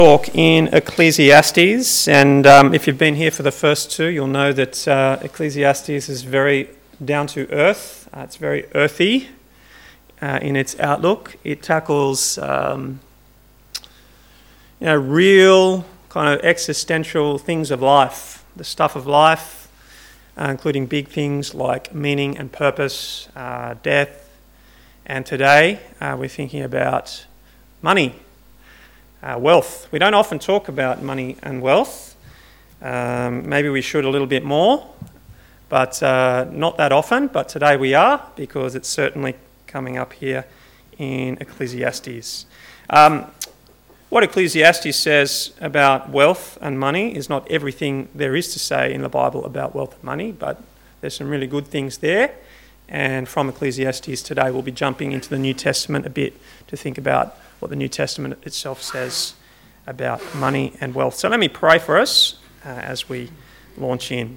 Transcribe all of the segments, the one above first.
Talk in Ecclesiastes, and if you've been here for the first two, you'll know that Ecclesiastes is very down to earth. It's very earthy in its outlook. It tackles real kind of existential things of life, the stuff of life, including big things like meaning and purpose, death, and today we're thinking about money. Wealth. We don't often talk about money and wealth. Maybe we should a little bit more, but not that often. But today we are, because it's certainly coming up here in Ecclesiastes. What Ecclesiastes says about wealth and money is not everything there is to say in the Bible about wealth and money, but there's some really good things there. And from Ecclesiastes today, we'll be jumping into the New Testament a bit to think about what the New Testament itself says about money and wealth. So let me pray for us as we launch in.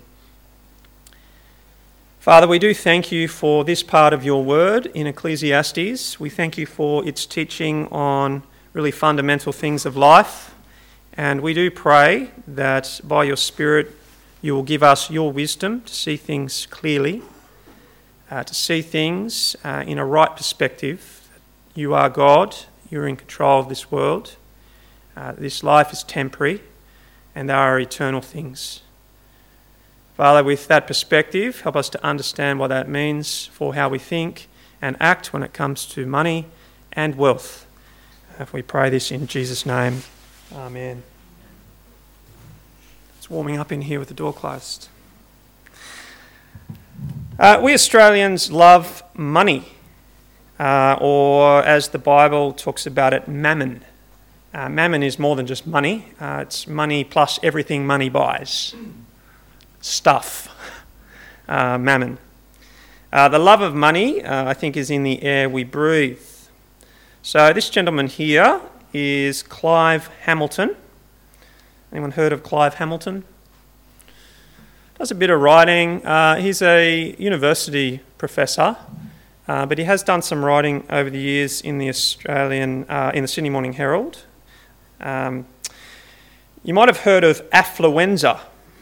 Father, we do thank you for this part of your word in Ecclesiastes. We thank you for its teaching on really fundamental things of life. And we do pray that by your Spirit you will give us your wisdom to see things clearly, to see things in a right perspective. You are God. You're in control of this world. This life is temporary, and there are eternal things. Father, with that perspective, help us to understand what that means for how we think and act when it comes to money and wealth. If we pray this in Jesus' name, Amen. It's warming up in here with the door closed. We Australians love money. Or as the Bible talks about it, mammon. Mammon is more than just money. It's money plus everything money buys. Stuff. Mammon. The love of money, I think, is in the air we breathe. So this gentleman here is Clive Hamilton. Anyone heard of Clive Hamilton? Does a bit of writing. He's a university professor. But he has done some writing over the years in the Sydney Morning Herald. You might have heard of affluenza.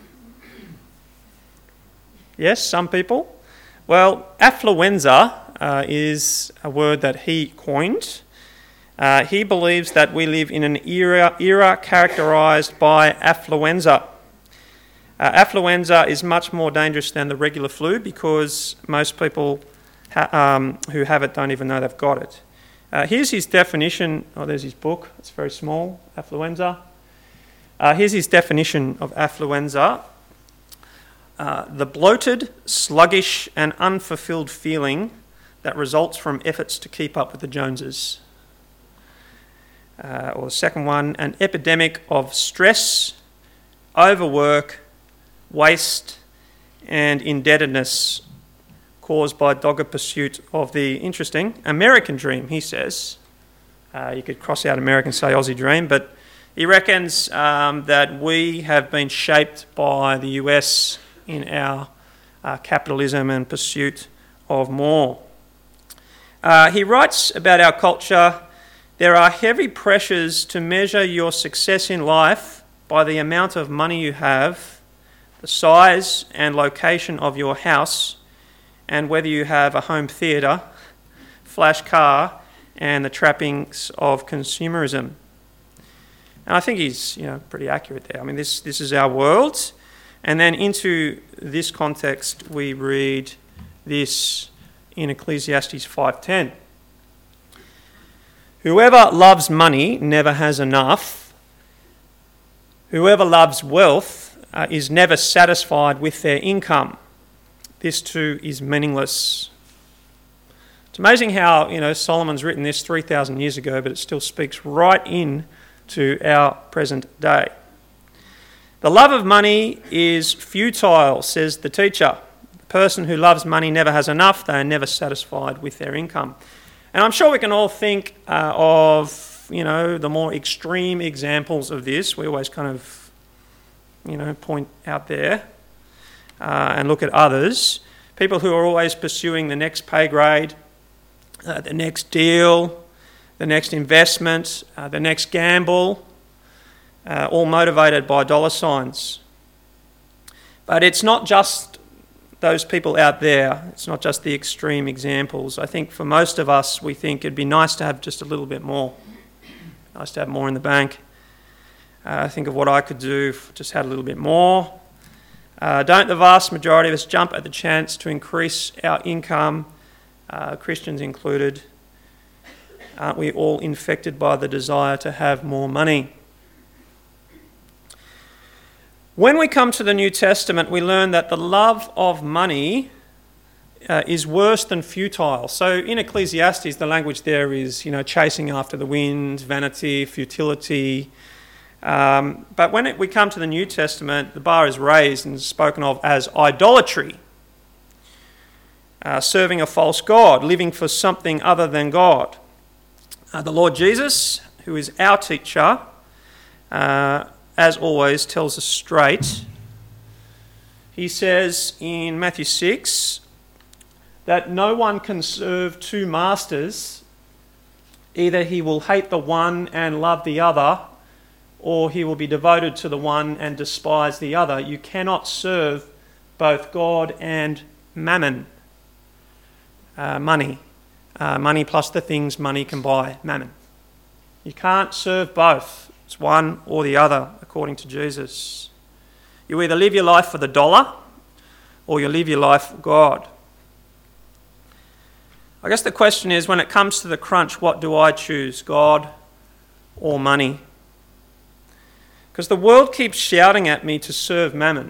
Yes, some people. Well, affluenza is a word that he coined. He believes that we live in an era characterised by affluenza. Affluenza is much more dangerous than the regular flu because most people who have it don't even know they've got it. Here's his definition. Oh, there's his book. It's very small, Affluenza. Here's his definition of affluenza. The bloated, sluggish and unfulfilled feeling that results from efforts to keep up with the Joneses. Or the second one, an epidemic of stress, overwork, waste and indebtedness caused by dogged pursuit of the interesting American dream, he says. You could cross out American, say Aussie dream, but he reckons that we have been shaped by the US in our capitalism and pursuit of more. He writes about our culture, there are heavy pressures to measure your success in life by the amount of money you have, the size and location of your house, and whether you have a home theatre, flash car, and the trappings of consumerism. And I think he's pretty accurate there. I mean, this is our world. And then into this context, we read this in Ecclesiastes 5:10. Whoever loves money never has enough. Whoever loves wealth is never satisfied with their income. This too is meaningless. It's amazing how, Solomon's written this 3,000 years ago, but it still speaks right in to our present day. The love of money is futile, says the teacher. The person who loves money never has enough. They are never satisfied with their income. And I'm sure we can all think of, the more extreme examples of this. We always kind of, point out there. And look at others, people who are always pursuing the next pay grade, the next deal, the next investment, the next gamble, all motivated by dollar signs. But it's not just those people out there. It's not just the extreme examples. I think for most of us, we think it'd be nice to have just a little bit more. Nice to have more in the bank. Think of what I could do if I just had a little bit more. Don't the vast majority of us jump at the chance to increase our income, Christians included? Aren't we all infected by the desire to have more money? When we come to the New Testament, we learn that the love of money is worse than futile. So in Ecclesiastes, the language there is, chasing after the wind, vanity, futility. But when we come to the New Testament, the bar is raised and spoken of as idolatry, serving a false god, living for something other than God. The Lord Jesus, who is our teacher, as always, tells us straight. He says in Matthew 6 that no one can serve two masters. Either he will hate the one and love the other, or he will be devoted to the one and despise the other. You cannot serve both God and mammon, money. Money plus the things money can buy, mammon. You can't serve both. It's one or the other, according to Jesus. You either live your life for the dollar or you live your life for God. I guess the question is, when it comes to the crunch, what do I choose, God or money? Because the world keeps shouting at me to serve mammon.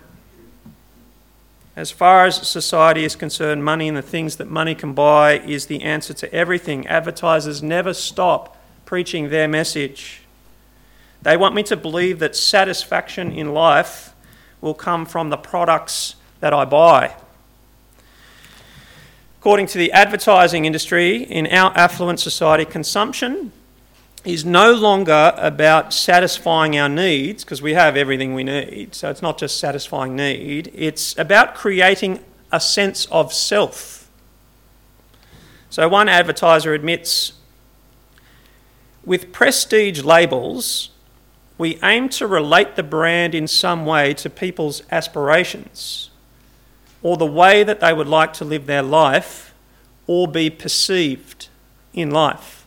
As far as society is concerned, money and the things that money can buy is the answer to everything. Advertisers never stop preaching their message. They want me to believe that satisfaction in life will come from the products that I buy. According to the advertising industry, in our affluent society, consumption is no longer about satisfying our needs, because we have everything we need, so it's not just satisfying need, it's about creating a sense of self. So one advertiser admits, with prestige labels, we aim to relate the brand in some way to people's aspirations, or the way that they would like to live their life, or be perceived in life.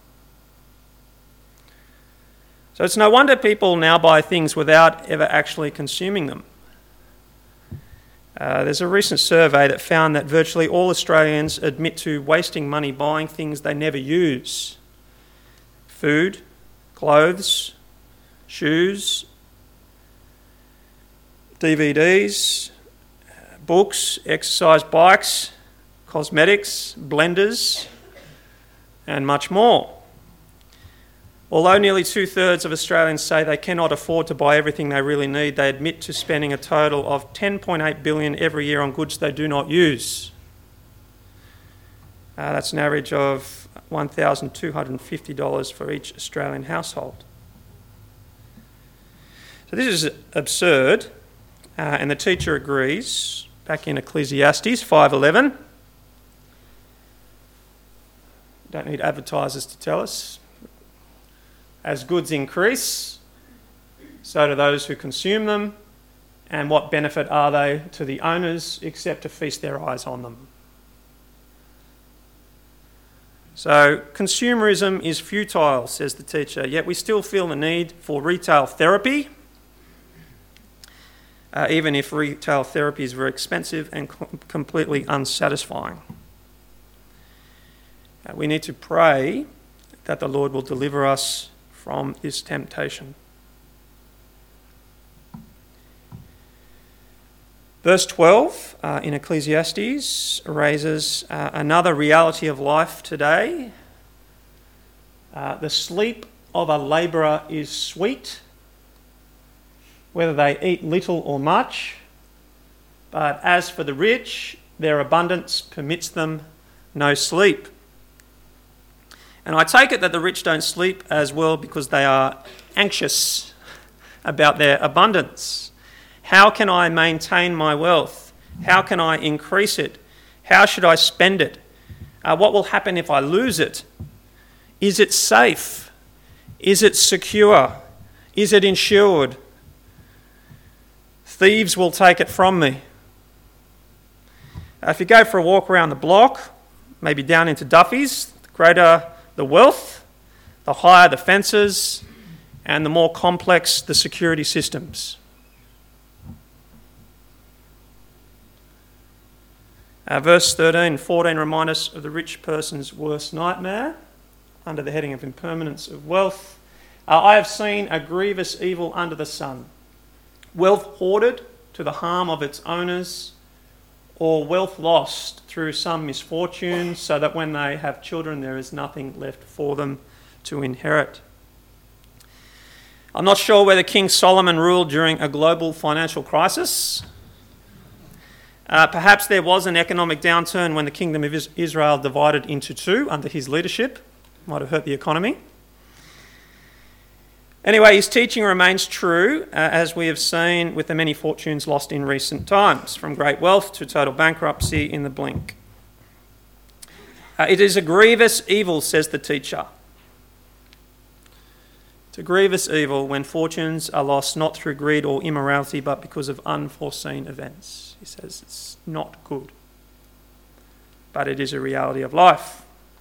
So it's no wonder people now buy things without ever actually consuming them. There's a recent survey that found that virtually all Australians admit to wasting money buying things they never use. Food, clothes, shoes, DVDs, books, exercise bikes, cosmetics, blenders, and much more. Although nearly 2/3 of Australians say they cannot afford to buy everything they really need, they admit to spending a total of $10.8 billion every year on goods they do not use. That's an average of $1,250 for each Australian household. So this is absurd, and the teacher agrees, back in Ecclesiastes 5:11. Don't need advertisers to tell us. As goods increase, so do those who consume them, and what benefit are they to the owners except to feast their eyes on them? So consumerism is futile, says the teacher, yet we still feel the need for retail therapy, even if retail therapy is very expensive and completely unsatisfying. We need to pray that the Lord will deliver us from this temptation. Verse 12 in Ecclesiastes raises another reality of life today. The sleep of a labourer is sweet, whether they eat little or much. But as for the rich, their abundance permits them no sleep. And I take it that the rich don't sleep as well because they are anxious about their abundance. How can I maintain my wealth? How can I increase it? How should I spend it? What will happen if I lose it? Is it safe? Is it secure? Is it insured? Thieves will take it from me. If you go for a walk around the block, maybe down into Duffy's, the greater the wealth, the higher the fences, and the more complex the security systems. Verse 13 and 14 remind us of the rich person's worst nightmare under the heading of impermanence of wealth. I have seen a grievous evil under the sun. Wealth hoarded to the harm of its owners, or wealth lost through some misfortune so that when they have children there is nothing left for them to inherit. I'm not sure whether King Solomon ruled during a global financial crisis. Perhaps there was an economic downturn when the kingdom of Israel divided into two under his leadership. Might have hurt the economy. Anyway, his teaching remains true, as we have seen with the many fortunes lost in recent times, from great wealth to total bankruptcy in the blink. It is a grievous evil, says the teacher. It's a grievous evil when fortunes are lost not through greed or immorality, but because of unforeseen events. He says it's not good, but it is a reality of life.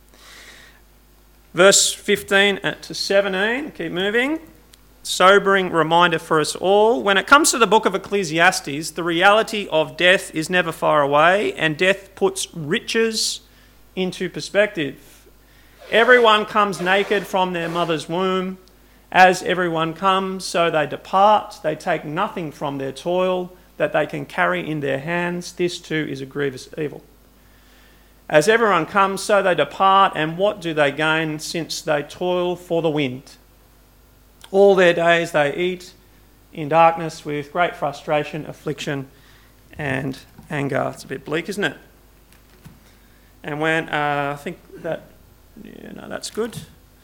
Verse 15 to 17, keep moving. Sobering reminder for us all. When it comes to the book of Ecclesiastes, the reality of death is never far away, and death puts riches into perspective. Everyone comes naked from their mother's womb. As everyone comes, so they depart. They take nothing from their toil that they can carry in their hands. This too is a grievous evil. As everyone comes, so they depart, and what do they gain since they toil for the wind? All their days they eat in darkness with great frustration, affliction, and anger. It's a bit bleak, isn't it? And when I think that, that's good.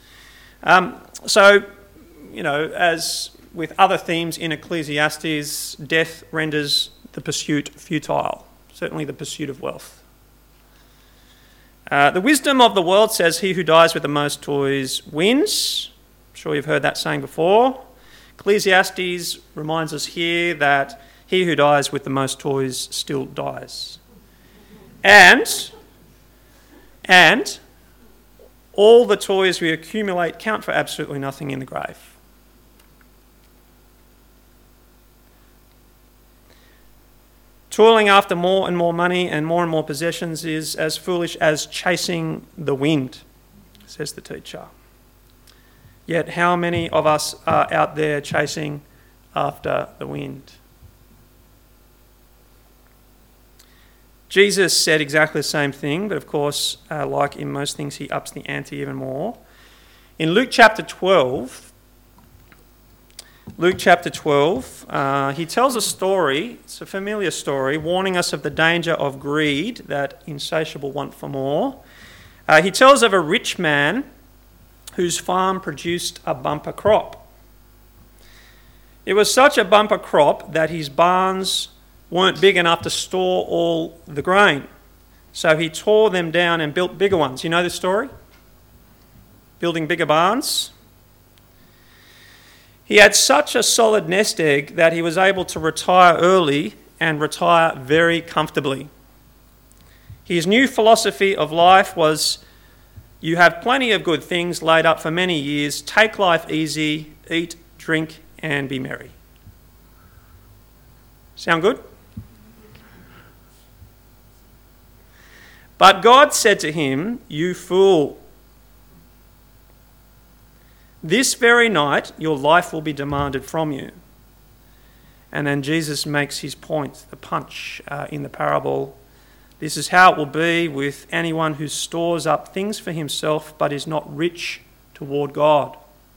So, as with other themes in Ecclesiastes, death renders the pursuit futile, certainly the pursuit of wealth. The wisdom of the world says he who dies with the most toys wins. I'm sure you've heard that saying before. Ecclesiastes reminds us here that he who dies with the most toys still dies. And all the toys we accumulate count for absolutely nothing in the grave. Toiling after more and more money and more possessions is as foolish as chasing the wind, says the teacher. Yet how many of us are out there chasing after the wind? Jesus said exactly the same thing, but of course, like in most things, he ups the ante even more. In Luke chapter 12, he tells a story, it's a familiar story, warning us of the danger of greed, that insatiable want for more. He tells of a rich man whose farm produced a bumper crop. It was such a bumper crop that his barns weren't big enough to store all the grain. So he tore them down and built bigger ones. You know this story? Building bigger barns. He had such a solid nest egg that he was able to retire early and retire very comfortably. His new philosophy of life was, you have plenty of good things laid up for many years, take life easy, eat, drink, and be merry. Sound good? But God said to him, you fool, this very night your life will be demanded from you. And then Jesus makes his point, the punch in the parable. This is how it will be with anyone who stores up things for himself but is not rich toward God.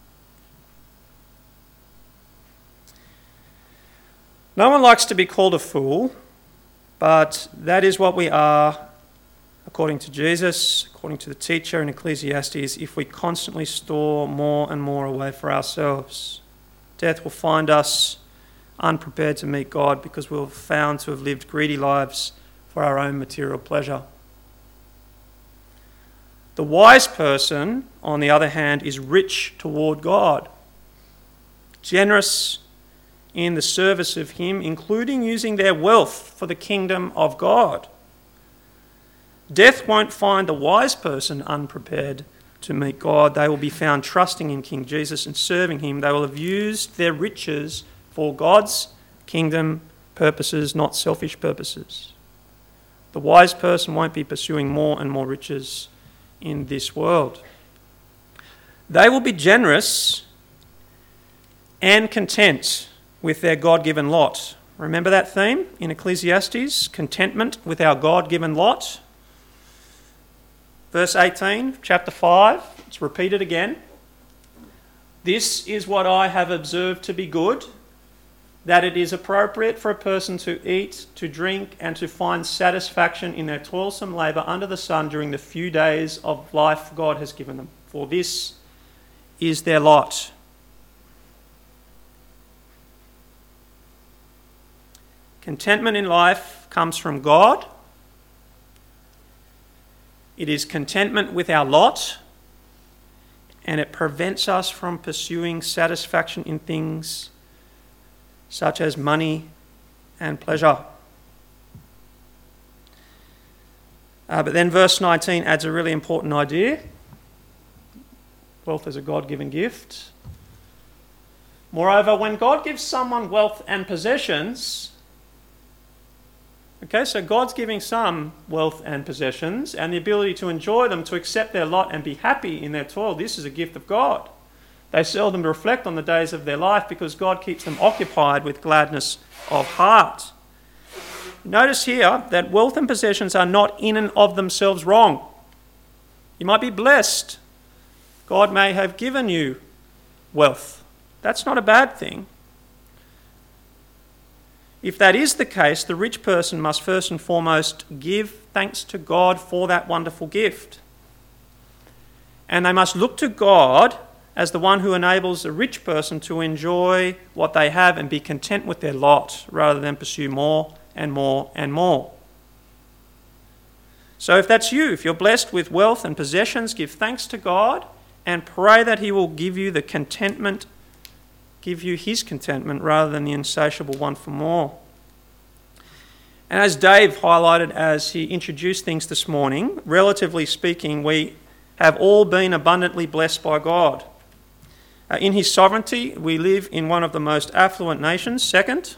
No one likes to be called a fool, but that is what we are, according to Jesus, according to the teacher in Ecclesiastes, if we constantly store more and more away for ourselves. Death will find us unprepared to meet God because we're found to have lived greedy lives for our own material pleasure. The wise person, on the other hand, is rich toward God. generous in the service of Him, including using their wealth for the kingdom of God. Death won't find the wise person unprepared to meet God. They will be found trusting in King Jesus and serving Him. They will have used their riches for God's kingdom purposes, not selfish purposes. The wise person won't be pursuing more and more riches in this world. They will be generous and content with their God-given lot. Remember that theme in Ecclesiastes? Contentment with our God-given lot. Verse 18, chapter 5, it's repeated again. This is what I have observed to be good, that it is appropriate for a person to eat, to drink, and to find satisfaction in their toilsome labour under the sun during the few days of life God has given them. For this is their lot. Contentment in life comes from God. It is contentment with our lot, and it prevents us from pursuing satisfaction in things such as money and pleasure. But then verse 19 adds a really important idea. Wealth is a God-given gift. Moreover, when God gives someone wealth and possessions, okay, so God's giving some wealth and possessions and the ability to enjoy them, to accept their lot and be happy in their toil. This is a gift of God. They seldom reflect on the days of their life because God keeps them occupied with gladness of heart. Notice here that wealth and possessions are not in and of themselves wrong. You might be blessed. God may have given you wealth. That's not a bad thing. If that is the case, the rich person must first and foremost give thanks to God for that wonderful gift. And they must look to God as the one who enables the rich person to enjoy what they have and be content with their lot rather than pursue more and more and more. So if that's you, if you're blessed with wealth and possessions, give thanks to God and pray that He will give you the contentment, give you His contentment rather than the insatiable want for more. And as Dave highlighted as he introduced things this morning, relatively speaking, we have all been abundantly blessed by God. In His sovereignty, we live in one of the most affluent nations, second,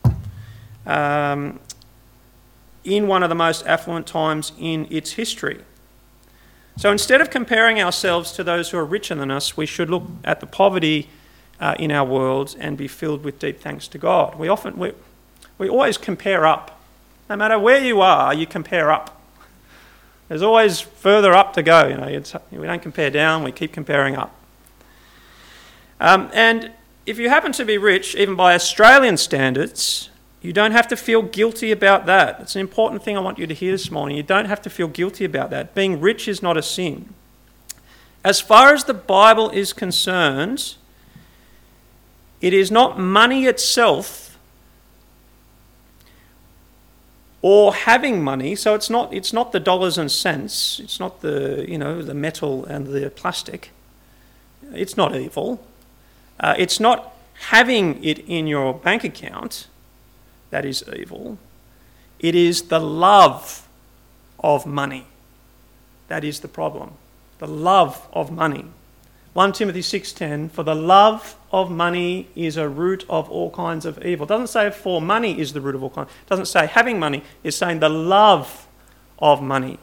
in one of the most affluent times in its history. So instead of comparing ourselves to those who are richer than us, we should look at the poverty in our world and be filled with deep thanks to God. We always compare up. No matter where you are, you compare up. There's always further up to go. We don't compare down, we keep comparing up. And if you happen to be rich, even by Australian standards, you don't have to feel guilty about that. It's an important thing I want you to hear this morning. You don't have to feel guilty about that. Being rich is not a sin. As far as the Bible is concerned, it is not money itself or having money. So it's not the dollars and cents. It's not the metal and the plastic. It's not evil. It's not having it in your bank account that is evil. It is the love of money that is the problem. The love of money. 1 Timothy 6:10, for the love of money is a root of all kinds of evil. It doesn't say for money is the root of all kinds. It doesn't say having money. It's saying the love of money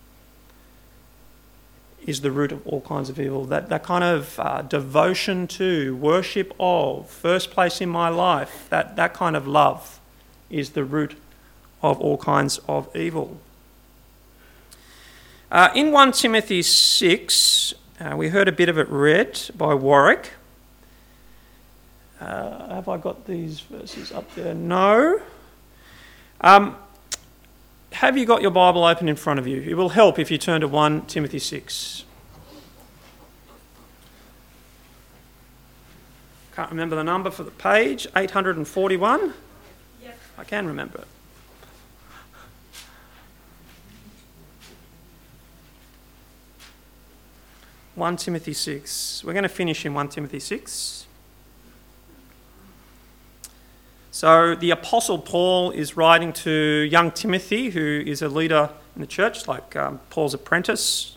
is the root of all kinds of evil. That kind of devotion to, worship of, first place in my life, that kind of love is the root of all kinds of evil. In 1 Timothy 6, we heard a bit of it read by Warwick. Have I got these verses up there? No. Have you got your Bible open in front of you? It will help if you turn to 1 Timothy 6. Can't remember the number for the page. 841? Yep. I can remember it. (1 Timothy 6). We're going to finish in 1 Timothy 6. So the Apostle Paul is writing to young Timothy, who is a leader in the church, like Paul's apprentice.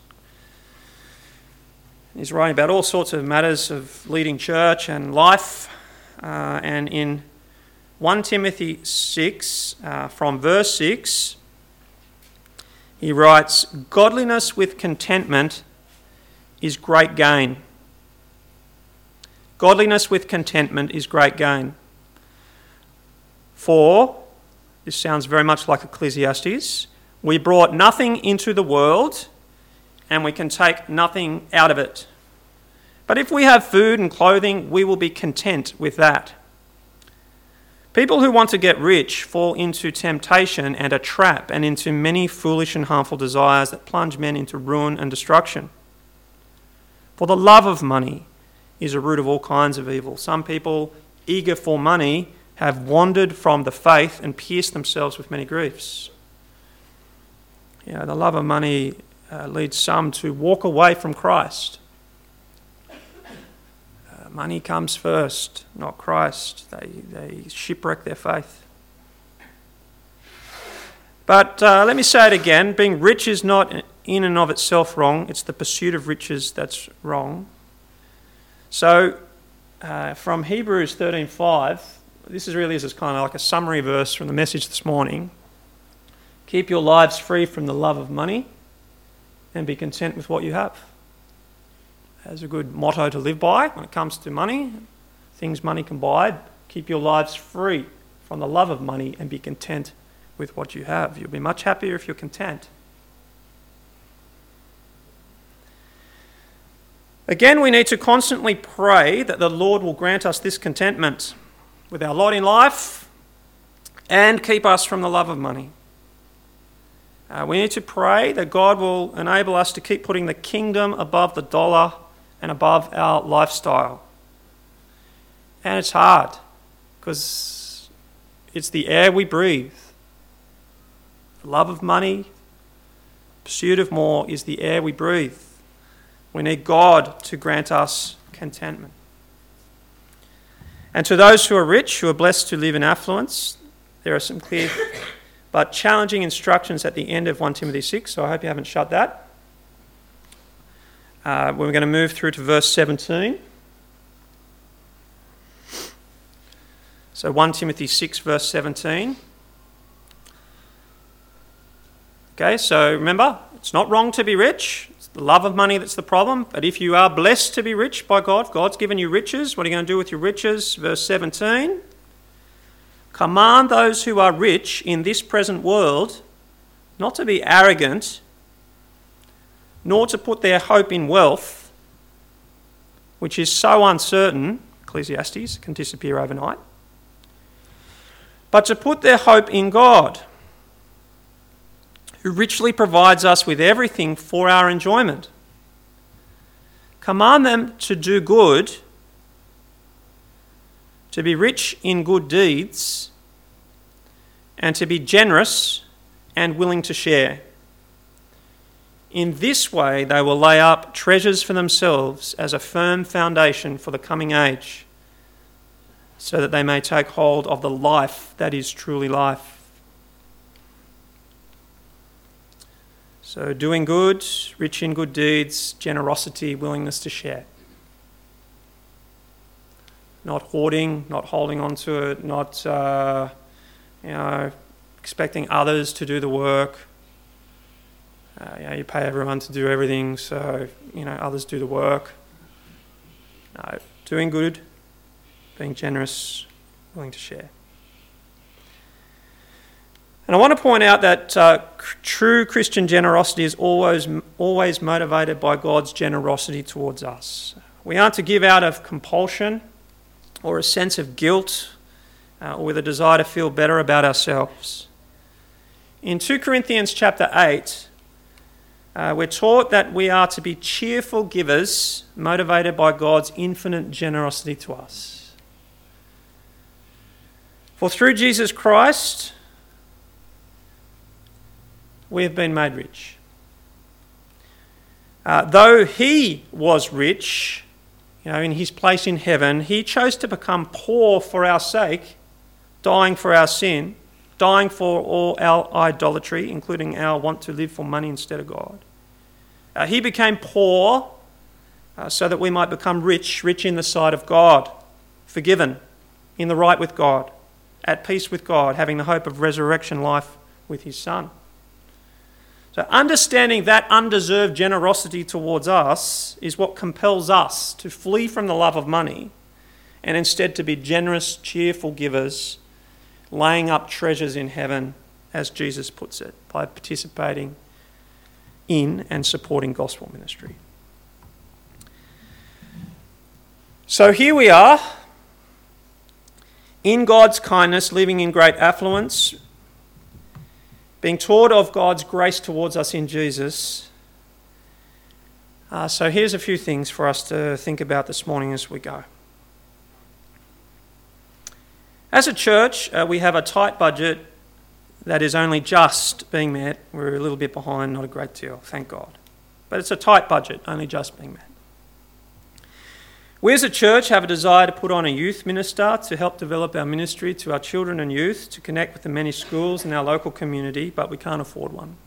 He's writing about all sorts of matters of leading church and life. And in 1 Timothy 6, from verse 6, he writes, "Godliness with contentment is great gain." Godliness with contentment is great gain. For, this sounds very much like Ecclesiastes, we brought nothing into the world and we can take nothing out of it. But if we have food and clothing, we will be content with that. People who want to get rich fall into temptation and a trap and into many foolish and harmful desires that plunge men into ruin and destruction. For the love of money is a root of all kinds of evil. Some people, eager for money, have wandered from the faith and pierced themselves with many griefs. The love of money leads some to walk away from Christ. Money comes first, not Christ. They shipwreck their faith. But let me say it again. Being rich is not in and of itself wrong. It's the pursuit of riches that's wrong. So from Hebrews 13:5, this is kind of like a summary verse from the message this morning. Keep your lives free from the love of money and be content with what you have. That's a good motto to live by when it comes to money. Things money can buy. Keep your lives free from the love of money and be content with what you have. You'll be much happier if you're content. Again, we need to constantly pray that the Lord will grant us this contentment with our lot in life and keep us from the love of money. We need to pray that God will enable us to keep putting the kingdom above the dollar and above our lifestyle. And it's hard because it's the air we breathe. The love of money, pursuit of more is the air we breathe. We need God to grant us contentment. And to those who are rich, who are blessed to live in affluence, there are some clear but challenging instructions at the end of 1 Timothy 6, so I hope you haven't shut that. We're going to move through to verse 17. So 1 Timothy 6, verse 17. Okay, so remember, it's not wrong to be rich. It's the love of money that's the problem. But if you are blessed to be rich by God, God's given you riches. What are you going to do with your riches? Verse 17. Command those who are rich in this present world not to be arrogant, nor to put their hope in wealth, which is so uncertain, Ecclesiastes, can disappear overnight, but to put their hope in God, who richly provides us with everything for our enjoyment. Command them to do good, to be rich in good deeds, and to be generous and willing to share. In this way, they will lay up treasures for themselves as a firm foundation for the coming age, so that they may take hold of the life that is truly life. So doing good, rich in good deeds, generosity, willingness to share. Not hoarding, not holding on to it, not expecting others to do the work. You pay everyone to do everything, so others do the work. No, doing good, being generous, willing to share. And I want to point out that true Christian generosity is always motivated by God's generosity towards us. We aren't to give out of compulsion or a sense of guilt or with a desire to feel better about ourselves. In 2 Corinthians chapter 8, we're taught that we are to be cheerful givers, motivated by God's infinite generosity to us. For through Jesus Christ, we have been made rich. Though he was rich, in his place in heaven, he chose to become poor for our sake, dying for our sin, dying for all our idolatry, including our want to live for money instead of God. He became poor so that we might become rich, rich in the sight of God, forgiven, in the right with God, at peace with God, having the hope of resurrection life with his Son. So understanding that undeserved generosity towards us is what compels us to flee from the love of money and instead to be generous, cheerful givers, laying up treasures in heaven, as Jesus puts it, by participating in and supporting gospel ministry. So here we are, in God's kindness, living in great affluence, being taught of God's grace towards us in Jesus. So here's a few things for us to think about this morning as we go. As a church, we have a tight budget that is only just being met. We're a little bit behind, not a great deal, thank God. But it's a tight budget, only just being met. We as a church have a desire to put on a youth minister to help develop our ministry to our children and youth, to connect with the many schools in our local community, but we can't afford one.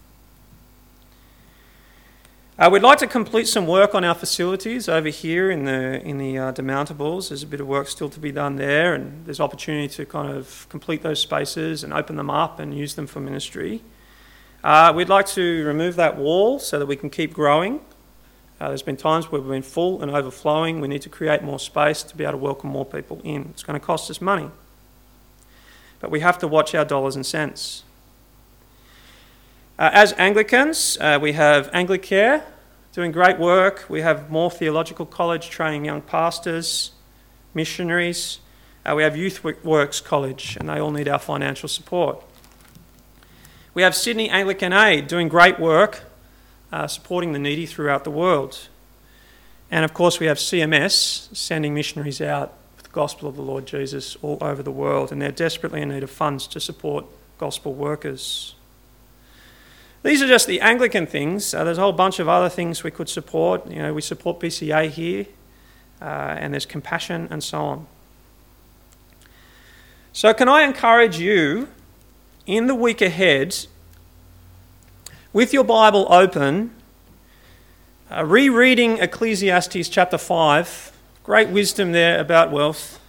We'd like to complete some work on our facilities over here in the demountables. There's a bit of work still to be done there, and there's opportunity to kind of complete those spaces and open them up and use them for ministry. We'd like to remove that wall so that we can keep growing. There's been times where we've been full and overflowing. We need to create more space to be able to welcome more people in. It's going to cost us money. But we have to watch our dollars and cents. As Anglicans, we have Anglicare doing great work. We have More Theological College training young pastors, missionaries. We have Youth Works College, and they all need our financial support. We have Sydney Anglican Aid doing great work, supporting the needy throughout the world. And of course we have CMS sending missionaries out with the gospel of the Lord Jesus all over the world, and they're desperately in need of funds to support gospel workers. These are just the Anglican things. There's a whole bunch of other things we could support. We support BCA here, and there's Compassion and so on. So can I encourage you in the week ahead, with your Bible open, rereading Ecclesiastes chapter 5, great wisdom there about wealth.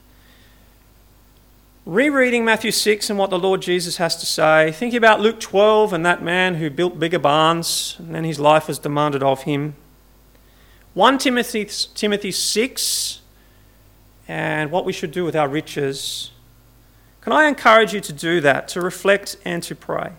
Rereading Matthew 6 and what the Lord Jesus has to say. Thinking about Luke 12 and that man who built bigger barns and then his life was demanded of him. 1 Timothy 6 and what we should do with our riches. Can I encourage you to do that, to reflect and to pray?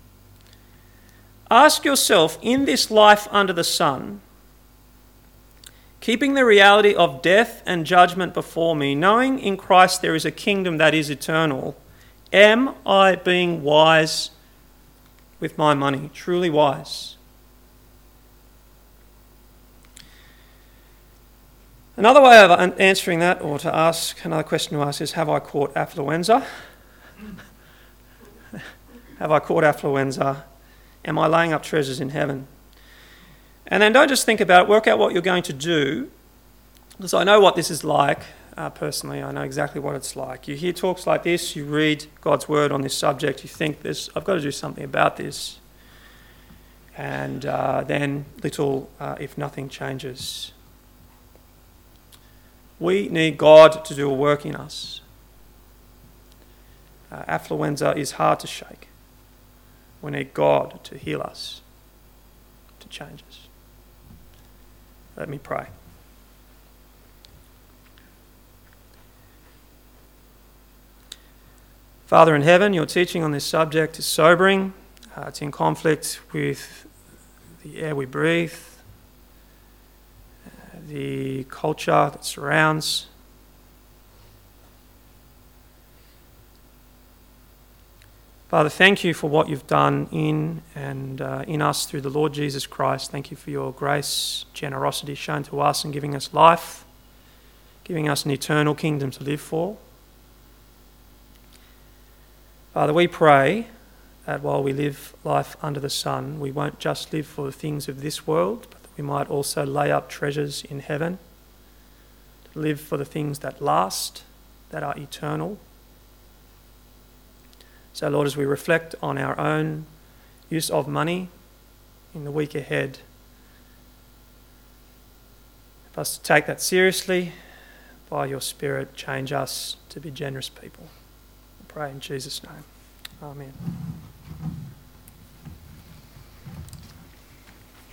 Ask yourself, in this life under the sun, keeping the reality of death and judgment before me, knowing in Christ there is a kingdom that is eternal, am I being wise with my money, truly wise? Another way of answering that, or to ask, another question to ask is, have I caught affluenza? Have I caught affluenza? Am I laying up treasures in heaven? And then don't just think about it, work out what you're going to do, because I know what this is like personally. I know exactly what it's like. You hear talks like this, you read God's word on this subject, you think I've got to do something about this. And then little, if nothing, changes. We need God to do a work in us. Affluenza is hard to shake. We need God to heal us, to change us. Let me pray. Father in heaven, your teaching on this subject is sobering. It's in conflict with the air we breathe, the culture that surrounds. Father, thank you for what you've done in and in us through the Lord Jesus Christ. Thank you for your grace, generosity shown to us and giving us life, giving us an eternal kingdom to live for. Father, we pray that while we live life under the sun, we won't just live for the things of this world, but that we might also lay up treasures in heaven, to live for the things that last, that are eternal. So, Lord, as we reflect on our own use of money in the week ahead, help us to take that seriously. By your Spirit, change us to be generous people. I pray in Jesus' name. Amen.